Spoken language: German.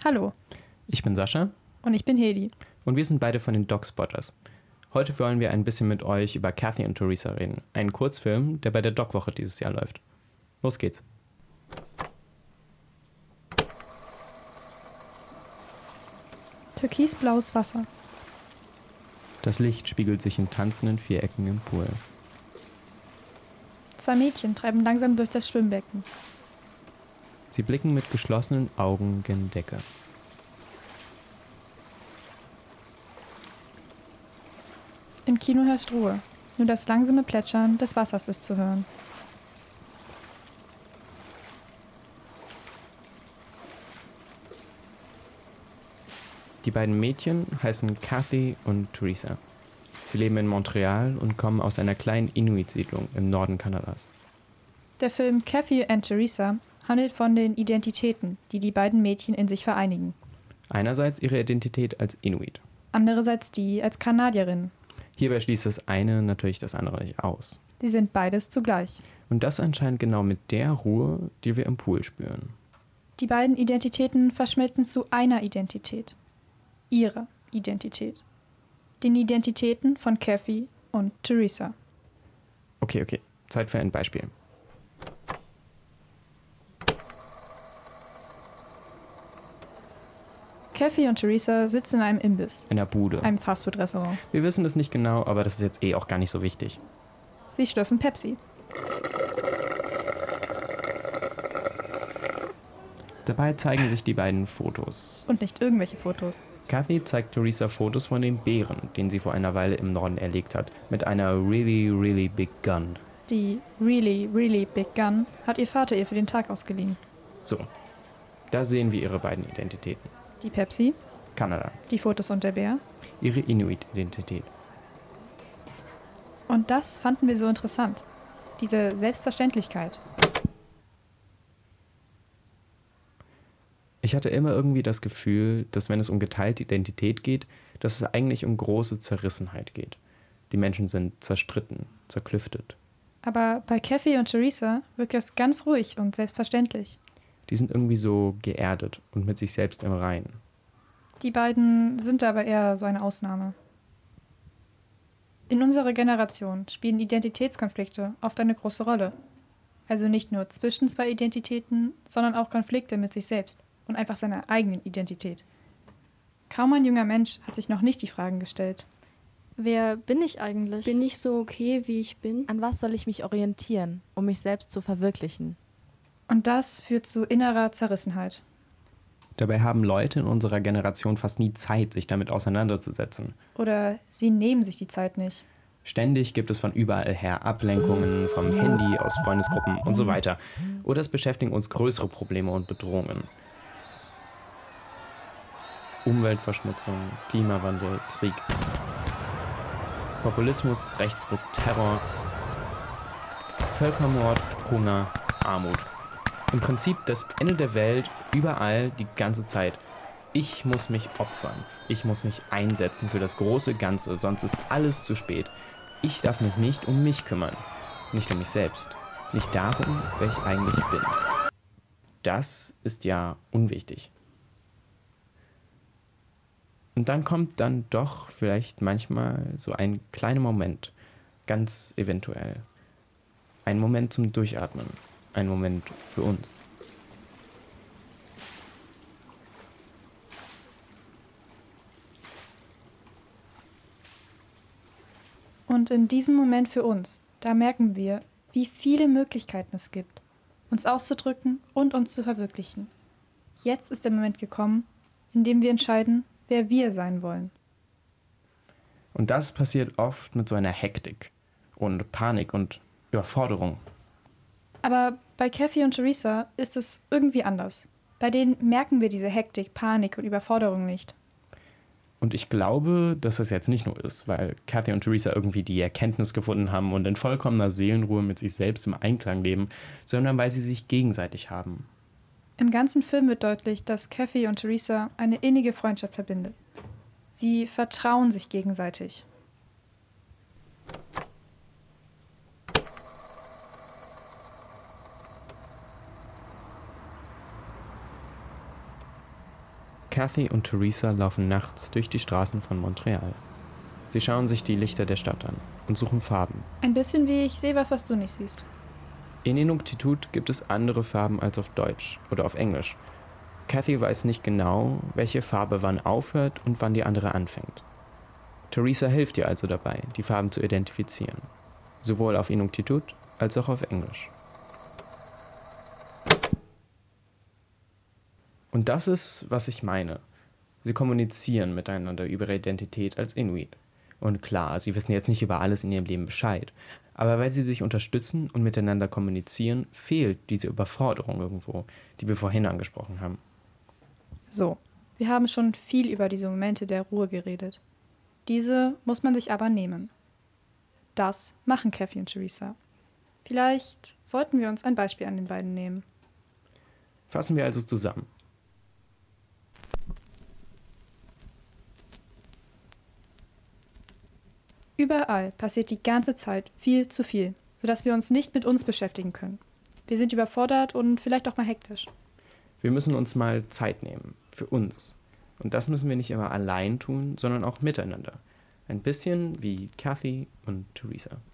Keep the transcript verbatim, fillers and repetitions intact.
Hallo. Ich bin Sascha. Und ich bin Hedi. Und wir sind beide von den Dogspotters. Heute wollen wir ein bisschen mit euch über Kathy und Teresa reden. Einen Kurzfilm, der bei der Dogwoche dieses Jahr läuft. Los geht's. Türkisblaues Wasser. Das Licht spiegelt sich in tanzenden Vierecken im Pool. Zwei Mädchen treiben langsam durch das Schwimmbecken. Sie blicken mit geschlossenen Augen gen Decke. Im Kino herrscht Ruhe. Nur das langsame Plätschern des Wassers ist zu hören. Die beiden Mädchen heißen Kathy und Teresa. Sie leben in Montreal und kommen aus einer kleinen Inuit-Siedlung im Norden Kanadas. Der Film Kathy and Teresa handelt von den Identitäten, die die beiden Mädchen in sich vereinigen. Einerseits ihre Identität als Inuit. Andererseits die als Kanadierin. Hierbei schließt das eine natürlich das andere nicht aus. Sie sind beides zugleich. Und das anscheinend genau mit der Ruhe, die wir im Pool spüren. Die beiden Identitäten verschmelzen zu einer Identität. Ihre Identität. Den Identitäten von Kathy und Teresa. Okay, okay. Zeit für ein Beispiel. Kathy und Teresa sitzen in einem Imbiss. In der Bude. Einem Fastfood-Restaurant. Wir wissen es nicht genau, aber das ist jetzt eh auch gar nicht so wichtig. Sie schlürfen Pepsi. Dabei zeigen sich die beiden Fotos. Und nicht irgendwelche Fotos. Kathy zeigt Teresa Fotos von den Bären, den sie vor einer Weile im Norden erlegt hat, mit einer really, really big gun. Die really, really big gun hat ihr Vater ihr für den Tag ausgeliehen. So, da sehen wir ihre beiden Identitäten. Die Pepsi, Kanada. die Fotos und der Bär. Ihre Inuit-Identität. Und das fanden wir so interessant. Diese Selbstverständlichkeit. Ich hatte immer irgendwie das Gefühl, dass wenn es um geteilte Identität geht, dass es eigentlich um große Zerrissenheit geht. Die Menschen sind zerstritten, zerklüftet. Aber bei Kathy und Teresa wirkt das ganz ruhig und selbstverständlich. Die sind irgendwie so geerdet und mit sich selbst im Reinen. Die beiden sind aber eher so eine Ausnahme. In unserer Generation spielen Identitätskonflikte oft eine große Rolle. Also nicht nur zwischen zwei Identitäten, sondern auch Konflikte mit sich selbst und einfach seiner eigenen Identität. Kaum ein junger Mensch hat sich noch nicht die Fragen gestellt. Wer bin ich eigentlich? Bin ich so okay, wie ich bin? An was soll ich mich orientieren, um mich selbst zu verwirklichen? Und das führt zu innerer Zerrissenheit. Dabei haben Leute in unserer Generation fast nie Zeit, sich damit auseinanderzusetzen. Oder sie nehmen sich die Zeit nicht. Ständig gibt es von überall her Ablenkungen, vom Handy, aus Freundesgruppen und so weiter. Oder es beschäftigen uns größere Probleme und Bedrohungen. Umweltverschmutzung, Klimawandel, Krieg. Populismus, Rechtsruck, Terror, Völkermord, Hunger, Armut. Im Prinzip das Ende der Welt, überall, die ganze Zeit. Ich muss mich opfern. Ich muss mich einsetzen für das große Ganze, sonst ist alles zu spät. Ich darf mich nicht um mich kümmern. Nicht um mich selbst. Nicht darum, wer ich eigentlich bin. Das ist ja unwichtig. Und dann kommt dann doch vielleicht manchmal so ein kleiner Moment, ganz eventuell. Ein Moment zum Durchatmen, ein Moment für uns. Und in diesem Moment für uns, da merken wir, wie viele Möglichkeiten es gibt, uns auszudrücken und uns zu verwirklichen. Jetzt ist der Moment gekommen, in dem wir entscheiden, wer wir sein wollen. Und das passiert oft mit so einer Hektik und Panik und Überforderung. Aber bei Kathy und Teresa ist es irgendwie anders. Bei denen merken wir diese Hektik, Panik und Überforderung nicht. Und ich glaube, dass das jetzt nicht nur ist, weil Kathy und Teresa irgendwie die Erkenntnis gefunden haben und in vollkommener Seelenruhe mit sich selbst im Einklang leben, sondern weil sie sich gegenseitig haben. Im ganzen Film wird deutlich, dass Kathy und Teresa eine innige Freundschaft verbindet. Sie vertrauen sich gegenseitig. Kathy und Theresa laufen nachts durch die Straßen von Montreal. Sie schauen sich die Lichter der Stadt an und suchen Farben. Ein bisschen wie ich sehe was, was du nicht siehst. In Inuktitut gibt es andere Farben als auf Deutsch oder auf Englisch. Kathy weiß nicht genau, welche Farbe wann aufhört und wann die andere anfängt. Theresa hilft ihr also dabei, die Farben zu identifizieren. Sowohl auf Inuktitut als auch auf Englisch. Und das ist, was ich meine. Sie kommunizieren miteinander über ihre Identität als Inuit. Und klar, sie wissen jetzt nicht über alles in ihrem Leben Bescheid. Aber weil sie sich unterstützen und miteinander kommunizieren, fehlt diese Überforderung irgendwo, die wir vorhin angesprochen haben. So, wir haben schon viel über diese Momente der Ruhe geredet. Diese muss man sich aber nehmen. Das machen Kathy und Theresa. Vielleicht sollten wir uns ein Beispiel an den beiden nehmen. Fassen wir also zusammen. Überall passiert die ganze Zeit viel zu viel, sodass wir uns nicht mit uns beschäftigen können. Wir sind überfordert und vielleicht auch mal hektisch. Wir müssen uns mal Zeit nehmen, für uns. Und das müssen wir nicht immer allein tun, sondern auch miteinander. Ein bisschen wie Kathy und Theresa.